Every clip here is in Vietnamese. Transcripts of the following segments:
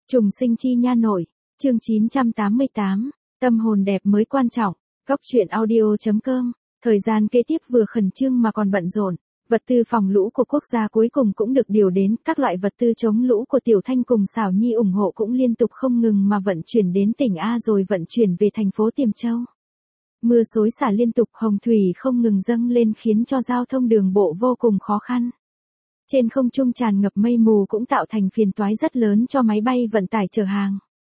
Trùng sinh chi nha nội, chương 988, tâm hồn đẹp mới quan trọng, góc truyện audio.com, thời gian kế tiếp vừa khẩn trương mà còn bận rộn, vật tư phòng lũ của quốc gia cuối cùng cũng được điều đến, các loại vật tư chống lũ của Tiểu Thanh cùng Xảo Nhi ủng hộ cũng liên tục không ngừng mà vận chuyển đến tỉnh A rồi vận chuyển về thành phố Tiềm Châu. Mưa xối xả liên tục, hồng thủy không ngừng dâng lên khiến cho giao thông đường bộ vô cùng khó khăn. Trên không trung tràn ngập mây mù cũng tạo thành phiền toái rất lớn cho máy bay vận tải chở hàng.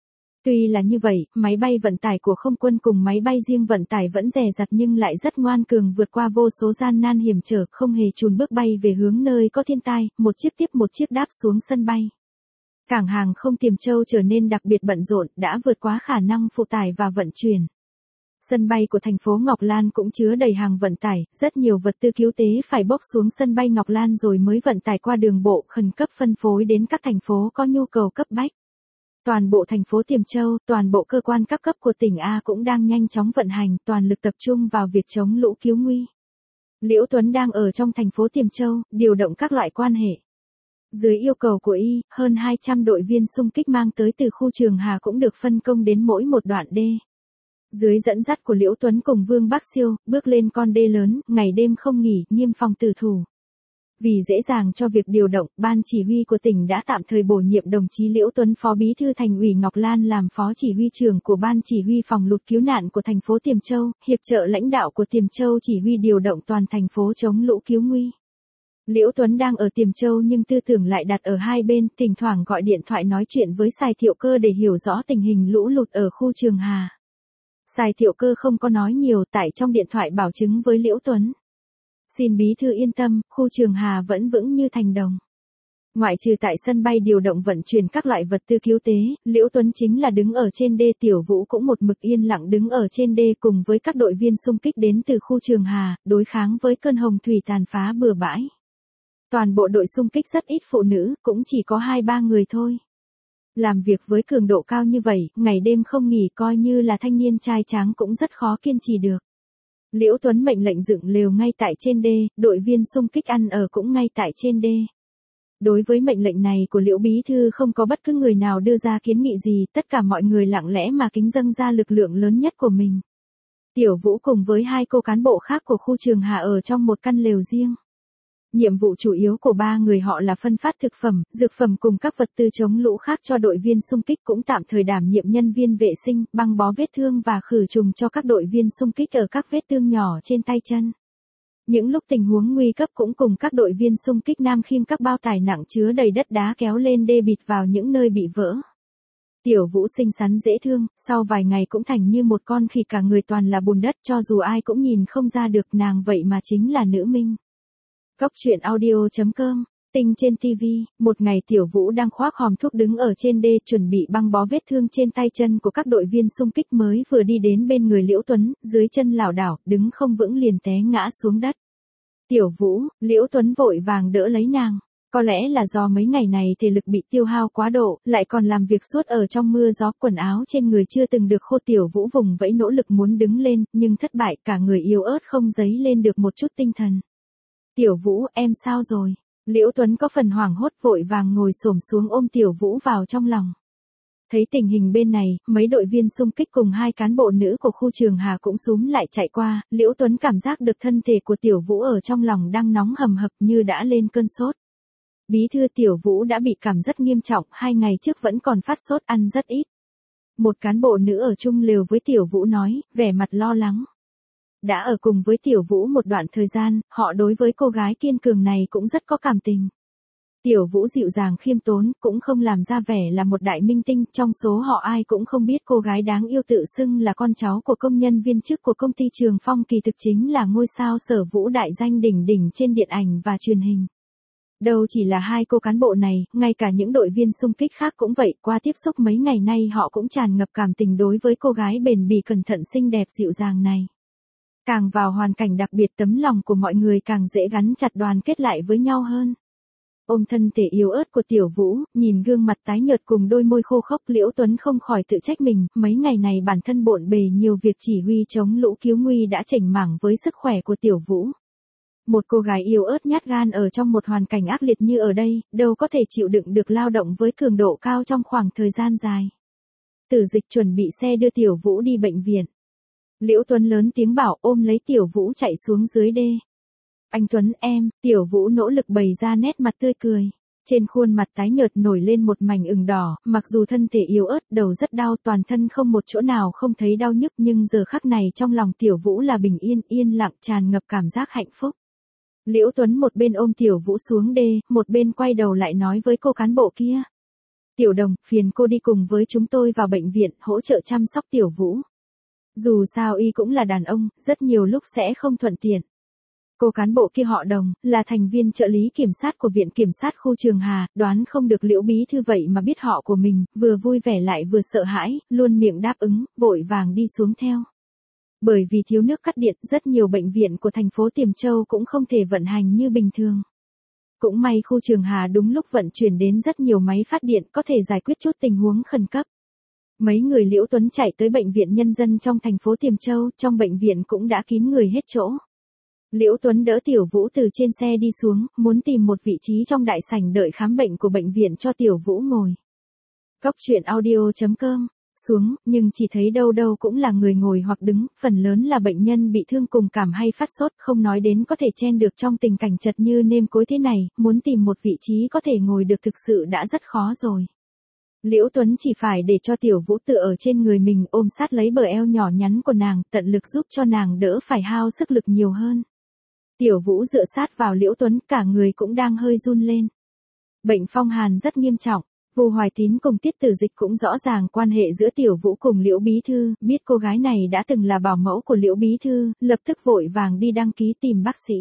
Tuy là như vậy, máy bay vận tải của không quân cùng máy bay riêng vận tải vẫn dè dặt nhưng lại rất ngoan cường vượt qua vô số gian nan hiểm trở, không hề chùn bước bay về hướng nơi có thiên tai, một chiếc tiếp một chiếc đáp xuống sân bay. Cảng hàng không Tiềm Châu trở nên đặc biệt bận rộn, đã vượt quá khả năng phụ tải và vận chuyển. Sân bay của thành phố Ngọc Lan cũng chứa đầy hàng vận tải, rất nhiều vật tư cứu tế phải bốc xuống sân bay Ngọc Lan rồi mới vận tải qua đường bộ khẩn cấp phân phối đến các thành phố có nhu cầu cấp bách. Toàn bộ thành phố Tiềm Châu, toàn bộ cơ quan các cấp của tỉnh A cũng đang nhanh chóng vận hành, toàn lực tập trung vào việc chống lũ cứu nguy. Liễu Tuấn đang ở trong thành phố Tiềm Châu, điều động các loại quan hệ. Dưới yêu cầu của y, hơn 200 đội viên xung kích mang tới từ khu Trường Hà cũng được phân công đến mỗi một đoạn đê. Dưới dẫn dắt của Liễu Tuấn cùng Vương Bắc Siêu, bước lên con đê lớn, ngày đêm không nghỉ, nghiêm phòng tử thủ. Vì dễ dàng cho việc điều động, ban chỉ huy của tỉnh đã tạm thời bổ nhiệm đồng chí Liễu Tuấn Phó Bí thư Thành ủy Ngọc Lan làm Phó Chỉ huy trưởng của Ban Chỉ huy Phòng lụt cứu nạn của thành phố Tiềm Châu, hiệp trợ lãnh đạo của Tiềm Châu chỉ huy điều động toàn thành phố chống lũ cứu nguy. Liễu Tuấn đang ở Tiềm Châu nhưng tư tưởng lại đặt ở hai bên, thỉnh thoảng gọi điện thoại nói chuyện với Sài Thiệu Cơ để hiểu rõ tình hình lũ lụt ở khu Trường Hà. Sài Thiệu Cơ không có nói nhiều, tại trong điện thoại bảo chứng với Liễu Tuấn. Xin bí thư yên tâm, khu Trường Hà vẫn vững như thành đồng. Ngoại trừ tại sân bay điều động vận chuyển các loại vật tư cứu tế, Liễu Tuấn chính là đứng ở trên đê, Tiểu Vũ cũng một mực yên lặng đứng ở trên đê cùng với các đội viên xung kích đến từ khu Trường Hà, đối kháng với cơn hồng thủy tàn phá bừa bãi. Toàn bộ đội xung kích rất ít phụ nữ, cũng chỉ có 2-3 người thôi. Làm việc với cường độ cao như vậy, ngày đêm không nghỉ, coi như là thanh niên trai tráng cũng rất khó kiên trì được. Liễu Tuấn mệnh lệnh dựng lều ngay tại trên đê, đội viên xung kích ăn ở cũng ngay tại trên đê. Đối với mệnh lệnh này của Liễu Bí thư không có bất cứ người nào đưa ra kiến nghị gì, tất cả mọi người lặng lẽ mà kính dâng ra lực lượng lớn nhất của mình. Tiểu Vũ cùng với 2 cô cán bộ khác của khu Trường Hà ở trong một căn lều riêng. Nhiệm vụ chủ yếu của 3 người họ là phân phát thực phẩm, dược phẩm cùng các vật tư chống lũ khác cho đội viên xung kích, cũng tạm thời đảm nhiệm nhân viên vệ sinh, băng bó vết thương và khử trùng cho các đội viên xung kích ở các vết thương nhỏ trên tay chân. Những lúc tình huống nguy cấp cũng cùng các đội viên xung kích nam khiêng các bao tải nặng chứa đầy đất đá kéo lên đê bịt vào những nơi bị vỡ. Tiểu Vũ xinh xắn dễ thương, sau vài ngày cũng thành như một con khỉ, cả người toàn là bùn đất, cho dù ai cũng nhìn không ra được nàng vậy mà chính là nữ minh. Góc truyện audio.com, tinh trên TV, một ngày Tiểu Vũ đang khoác hòm thuốc đứng ở trên đê chuẩn bị băng bó vết thương trên tay chân của các đội viên xung kích mới vừa đi đến bên người Liễu Tuấn, dưới chân lảo đảo, đứng không vững liền té ngã xuống đất. Tiểu Vũ, Liễu Tuấn vội vàng đỡ lấy nàng. Có lẽ là do mấy ngày này thể lực bị tiêu hao quá độ, lại còn làm việc suốt ở trong mưa gió, quần áo trên người chưa từng được khô. Tiểu Vũ vùng vẫy nỗ lực muốn đứng lên, nhưng thất bại, cả người yếu ớt không dấy lên được một chút tinh thần. Tiểu Vũ, em sao rồi? Liễu Tuấn có phần hoảng hốt vội vàng ngồi xổm xuống ôm Tiểu Vũ vào trong lòng. Thấy tình hình bên này, mấy đội viên xung kích cùng 2 cán bộ nữ của khu Trường Hà cũng xúm lại chạy qua, Liễu Tuấn cảm giác được thân thể của Tiểu Vũ ở trong lòng đang nóng hầm hập như đã lên cơn sốt. Bí thư, Tiểu Vũ đã bị cảm rất nghiêm trọng, 2 ngày trước vẫn còn phát sốt, ăn rất ít. Một cán bộ nữ ở chung lều với Tiểu Vũ nói, vẻ mặt lo lắng. Đã ở cùng với Tiểu Vũ một đoạn thời gian, họ đối với cô gái kiên cường này cũng rất có cảm tình. Tiểu Vũ dịu dàng khiêm tốn, cũng không làm ra vẻ là một đại minh tinh, trong số họ ai cũng không biết cô gái đáng yêu tự xưng là con cháu của công nhân viên chức của công ty Trường Phong kỳ thực chính là ngôi sao Sở Vũ đại danh đỉnh đỉnh trên điện ảnh và truyền hình. Đâu chỉ là 2 cô cán bộ này, ngay cả những đội viên xung kích khác cũng vậy, qua tiếp xúc mấy ngày nay họ cũng tràn ngập cảm tình đối với cô gái bền bỉ cẩn thận xinh đẹp dịu dàng này. Càng vào hoàn cảnh đặc biệt, tấm lòng của mọi người càng dễ gắn chặt đoàn kết lại với nhau hơn. Ôm thân thể yếu ớt của Tiểu Vũ, nhìn gương mặt tái nhợt cùng đôi môi khô khốc, Liễu Tuấn không khỏi tự trách mình, mấy ngày này bản thân bộn bề nhiều việc chỉ huy chống lũ cứu nguy đã chểnh mảng với sức khỏe của Tiểu Vũ. Một cô gái yếu ớt nhát gan ở trong một hoàn cảnh ác liệt như ở đây, đâu có thể chịu đựng được lao động với cường độ cao trong khoảng thời gian dài. Tử Dịch chuẩn bị xe đưa Tiểu Vũ đi bệnh viện. Liễu Tuấn lớn tiếng bảo ôm lấy Tiểu Vũ chạy xuống dưới đê. Anh Tuấn em, Tiểu Vũ nỗ lực bày ra nét mặt tươi cười. Trên khuôn mặt tái nhợt nổi lên một mảnh ửng đỏ, mặc dù thân thể yếu ớt, đầu rất đau, toàn thân không một chỗ nào không thấy đau nhức, nhưng giờ khắc này trong lòng Tiểu Vũ là bình yên, yên lặng, tràn ngập cảm giác hạnh phúc. Liễu Tuấn một bên ôm Tiểu Vũ xuống đê, một bên quay đầu lại nói với cô cán bộ kia. Tiểu Đồng, phiền cô đi cùng với chúng tôi vào bệnh viện, hỗ trợ chăm sóc Tiểu Vũ. Dù sao y cũng là đàn ông, rất nhiều lúc sẽ không thuận tiện. Cô cán bộ kia họ Đồng, là thành viên trợ lý kiểm sát của Viện Kiểm sát khu Trường Hà, đoán không được Liễu bí thư vậy mà biết họ của mình, vừa vui vẻ lại vừa sợ hãi, luôn miệng đáp ứng, vội vàng đi xuống theo. Bởi vì thiếu nước cắt điện, rất nhiều bệnh viện của thành phố Tiềm Châu cũng không thể vận hành như bình thường. Cũng may khu Trường Hà đúng lúc vận chuyển đến rất nhiều máy phát điện có thể giải quyết chút tình huống khẩn cấp. Mấy người Liễu Tuấn chạy tới bệnh viện nhân dân trong thành phố Tiềm Châu, trong bệnh viện cũng đã kín người hết chỗ. Liễu Tuấn đỡ Tiểu Vũ từ trên xe đi xuống, muốn tìm một vị trí trong đại sảnh đợi khám bệnh của bệnh viện cho Tiểu Vũ ngồi. Cốc truyện audio.com xuống, nhưng chỉ thấy đâu đâu cũng là người ngồi hoặc đứng, phần lớn là bệnh nhân bị thương cùng cảm hay phát sốt, không nói đến có thể chen được trong tình cảnh chật như nêm cối thế này, muốn tìm một vị trí có thể ngồi được thực sự đã rất khó rồi. Liễu Tuấn chỉ phải để cho Tiểu Vũ tựa ở trên người mình, ôm sát lấy bờ eo nhỏ nhắn của nàng, tận lực giúp cho nàng đỡ phải hao sức lực nhiều hơn. Tiểu Vũ dựa sát vào Liễu Tuấn, cả người cũng đang hơi run lên. Bệnh phong hàn rất nghiêm trọng. Vu Hoài Tín cùng Tiết Tử Dịch cũng rõ ràng quan hệ giữa Tiểu Vũ cùng Liễu bí thư, biết cô gái này đã từng là bảo mẫu của Liễu bí thư, lập tức vội vàng đi đăng ký tìm bác sĩ.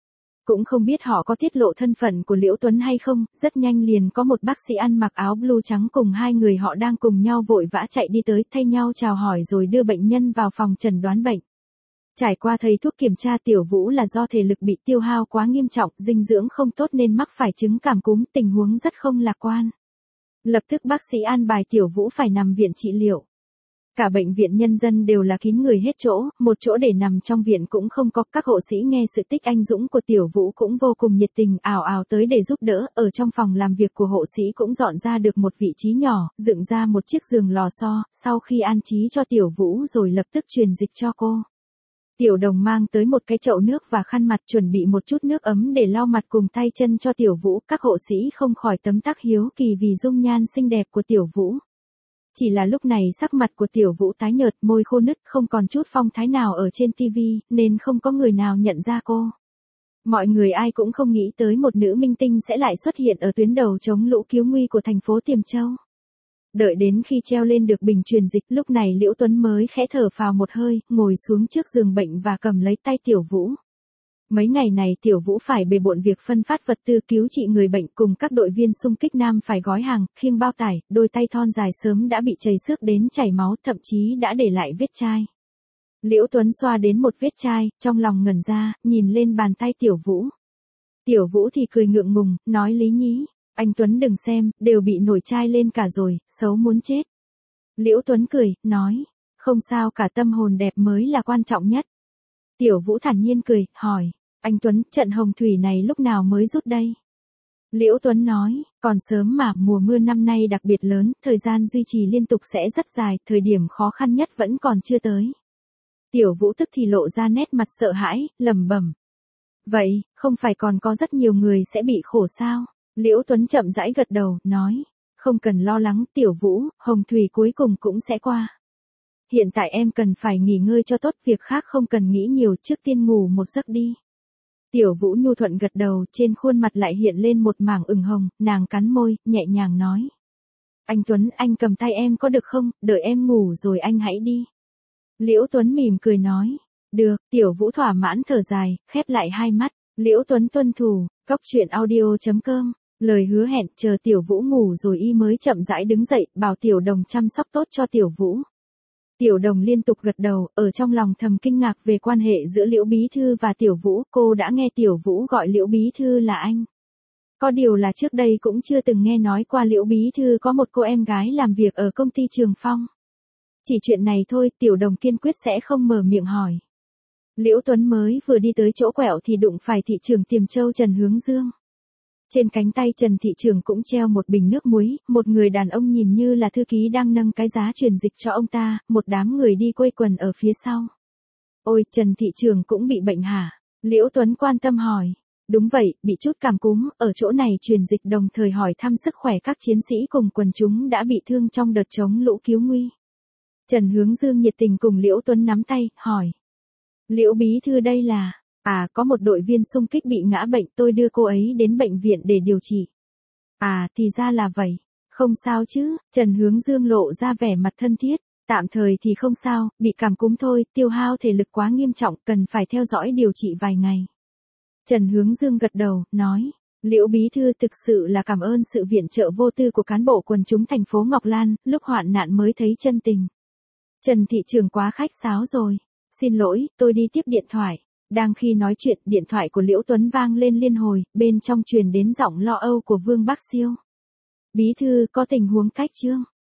Cũng không biết họ có tiết lộ thân phận của Liễu Tuấn hay không, rất nhanh liền có một bác sĩ ăn mặc áo blue trắng cùng hai người họ đang cùng nhau vội vã chạy đi tới, thay nhau chào hỏi rồi đưa bệnh nhân vào phòng chẩn đoán bệnh. Trải qua thầy thuốc kiểm tra, Tiểu Vũ là do thể lực bị tiêu hao quá nghiêm trọng, dinh dưỡng không tốt nên mắc phải chứng cảm cúm, tình huống rất không lạc quan. Lập tức bác sĩ an bài Tiểu Vũ phải nằm viện trị liệu. Cả bệnh viện nhân dân đều là kín người hết chỗ, một chỗ để nằm trong viện cũng không có, các hộ sĩ nghe sự tích anh dũng của Tiểu Vũ cũng vô cùng nhiệt tình, ào ào tới để giúp đỡ, ở trong phòng làm việc của hộ sĩ cũng dọn ra được một vị trí nhỏ, dựng ra một chiếc giường lò xo, sau khi an trí cho Tiểu Vũ rồi lập tức truyền dịch cho cô. Tiểu Đồng mang tới một cái chậu nước và khăn mặt, chuẩn bị một chút nước ấm để lau mặt cùng tay chân cho Tiểu Vũ, các hộ sĩ không khỏi tấm tắc hiếu kỳ vì dung nhan xinh đẹp của Tiểu Vũ. Chỉ là lúc này sắc mặt của Tiểu Vũ tái nhợt, môi khô nứt, không còn chút phong thái nào ở trên tivi, nên không có người nào nhận ra cô. Mọi người ai cũng không nghĩ tới một nữ minh tinh sẽ lại xuất hiện ở tuyến đầu chống lũ cứu nguy của thành phố Tiềm Châu. Đợi đến khi treo lên được bình truyền dịch, lúc này Liễu Tuấn mới khẽ thở phào một hơi, ngồi xuống trước giường bệnh và cầm lấy tay Tiểu Vũ. Mấy ngày này Tiểu Vũ phải bề bộn việc phân phát vật tư cứu trị người bệnh, cùng các đội viên xung kích nam phải gói hàng, khiêng bao tải, đôi tay thon dài sớm đã bị chảy xước đến chảy máu, thậm chí đã để lại vết chai. Liễu Tuấn xoa đến một vết chai, trong lòng ngẩn ra, nhìn lên bàn tay Tiểu Vũ. Tiểu Vũ thì cười ngượng ngùng, nói lý nhí, anh Tuấn đừng xem, đều bị nổi chai lên cả rồi, xấu muốn chết. Liễu Tuấn cười, nói, không sao cả, tâm hồn đẹp mới là quan trọng nhất. Tiểu Vũ thản nhiên cười, hỏi, anh Tuấn, trận hồng thủy này lúc nào mới rút đây? Liễu Tuấn nói, còn sớm mà, mùa mưa năm nay đặc biệt lớn, thời gian duy trì liên tục sẽ rất dài, thời điểm khó khăn nhất vẫn còn chưa tới. Tiểu Vũ tức thì lộ ra nét mặt sợ hãi, lẩm bẩm. Vậy, không phải còn có rất nhiều người sẽ bị khổ sao? Liễu Tuấn chậm rãi gật đầu, nói, không cần lo lắng Tiểu Vũ, hồng thủy cuối cùng cũng sẽ qua. Hiện tại em cần phải nghỉ ngơi cho tốt, việc khác không cần nghĩ nhiều, trước tiên ngủ một giấc đi. Tiểu Vũ nhu thuận gật đầu, trên khuôn mặt lại hiện lên một mảng ửng hồng, nàng cắn môi, nhẹ nhàng nói. Anh Tuấn, anh cầm tay em có được không, đợi em ngủ rồi anh hãy đi. Liễu Tuấn mỉm cười nói, được, Tiểu Vũ thỏa mãn thở dài, khép lại hai mắt, Liễu Tuấn tuân thủ, cốc truyện audio.com. Lời hứa hẹn, chờ Tiểu Vũ ngủ rồi y mới chậm rãi đứng dậy, bảo Tiểu Đồng chăm sóc tốt cho Tiểu Vũ. Tiểu Đồng liên tục gật đầu, ở trong lòng thầm kinh ngạc về quan hệ giữa Liễu bí thư và Tiểu Vũ, cô đã nghe Tiểu Vũ gọi Liễu bí thư là anh. Có điều là trước đây cũng chưa từng nghe nói qua Liễu bí thư có một cô em gái làm việc ở công ty Trường Phong. Chỉ chuyện này thôi, Tiểu Đồng kiên quyết sẽ không mở miệng hỏi. Liễu Tuấn mới vừa đi tới chỗ quẹo thì đụng phải thị trưởng Tiềm Châu Trần Hướng Dương. Trên cánh tay Trần thị trưởng cũng treo một bình nước muối, một người đàn ông nhìn như là thư ký đang nâng cái giá truyền dịch cho ông ta, một đám người đi quây quần ở phía sau. Ôi, Trần thị trưởng cũng bị bệnh hả? Liễu Tuấn quan tâm hỏi. Đúng vậy, bị chút cảm cúm, ở chỗ này truyền dịch đồng thời hỏi thăm sức khỏe các chiến sĩ cùng quần chúng đã bị thương trong đợt chống lũ cứu nguy. Trần Hướng Dương nhiệt tình cùng Liễu Tuấn nắm tay, hỏi. Liễu bí thư đây là, có một đội viên xung kích bị ngã bệnh, tôi đưa cô ấy đến bệnh viện để điều trị. Thì ra là vậy, không sao chứ, Trần Hướng Dương lộ ra vẻ mặt thân thiết, tạm thời thì không sao, bị cảm cúm thôi, tiêu hao thể lực quá nghiêm trọng, cần phải theo dõi điều trị vài ngày. Trần Hướng Dương gật đầu, nói, Liễu bí thư thực sự là cảm ơn sự viện trợ vô tư của cán bộ quần chúng thành phố Ngọc Lan, lúc hoạn nạn mới thấy chân tình. Trần thị trưởng quá khách sáo rồi, xin lỗi, tôi đi tiếp điện thoại. Đang khi nói chuyện, điện thoại của Liễu Tuấn vang lên liên hồi, bên trong truyền đến giọng lo âu của Vương Bắc Siêu. Bí thư, có tình huống cách trương.